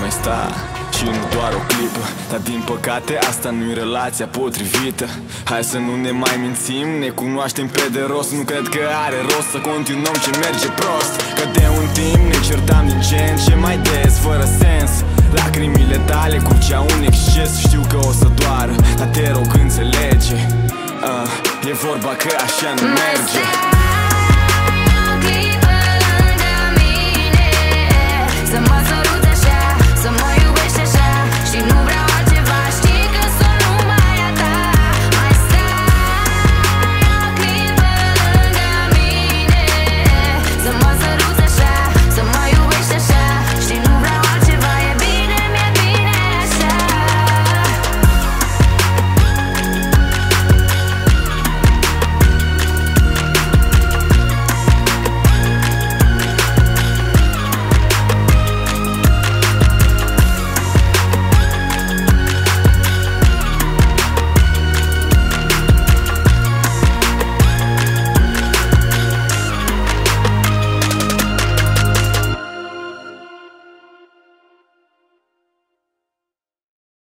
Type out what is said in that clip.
mai sta și nu doar o clipă. Dar din păcate asta nu-i relația potrivită. Hai să nu ne mai mințim, ne cunoaștem pe de rost. Nu cred că are rost să continuăm ce merge prost. Că de un timp ne certam din ce în ce mai des, fără sens. Lacrimile tale curgeau un exces. Știu că o să doară, dar te rog înțelege. E vorba că așa nu merge.